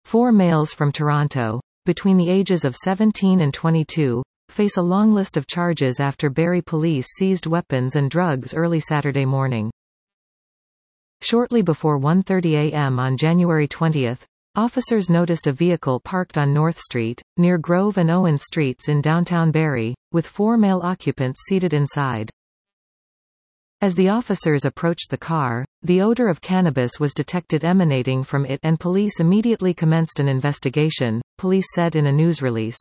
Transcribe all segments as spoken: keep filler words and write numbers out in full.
Four males from Toronto, between the ages of seventeen and twenty-two, face a long list of charges after Barrie police seized weapons and drugs early Saturday morning. Shortly before one thirty a m on January twentieth, officers noticed a vehicle parked on North Street, near Grove and Owen Streets in downtown Barrie, with four male occupants seated inside. As the officers approached the car, the odor of cannabis was detected emanating from it and police immediately commenced an investigation, police said in a news release.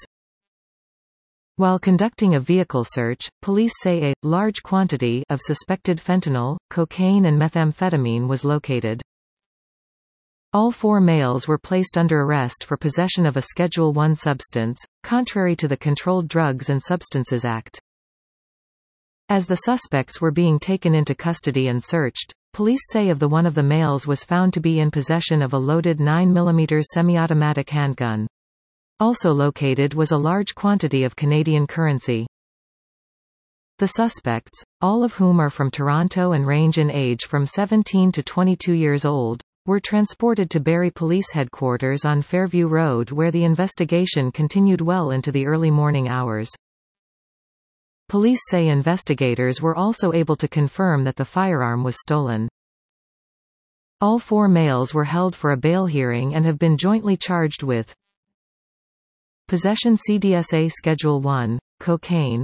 While conducting a vehicle search, police say a large quantity of suspected fentanyl, cocaine and methamphetamine was located. All four males were placed under arrest for possession of a Schedule one substance, contrary to the Controlled Drugs and Substances Act. As the suspects were being taken into custody and searched, police say of the one of the males was found to be in possession of a loaded nine millimeter semi-automatic handgun. Also located was a large quantity of Canadian currency. The suspects, all of whom are from Toronto and range in age from seventeen to twenty-two years old, were transported to Barrie Police Headquarters on Fairview Road where the investigation continued well into the early morning hours. Police say investigators were also able to confirm that the firearm was stolen. All four males were held for a bail hearing and have been jointly charged with possession C D S A Schedule one, cocaine,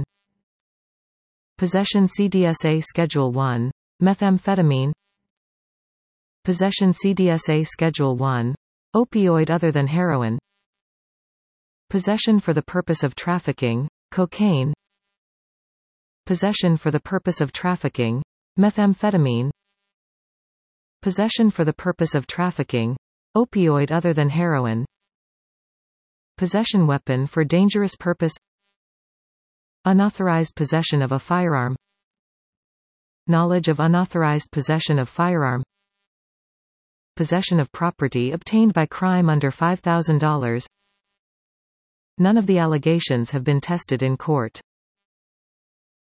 possession C D S A Schedule one, methamphetamine, possession C D S A Schedule one, opioid other than heroin, possession for the purpose of trafficking, cocaine, possession for the purpose of trafficking, methamphetamine, possession for the purpose of trafficking, opioid other than heroin, possession weapon for dangerous purpose, unauthorized possession of a firearm, knowledge of unauthorized possession of firearm, possession of property obtained by crime under five thousand dollars. None of the allegations have been tested in court.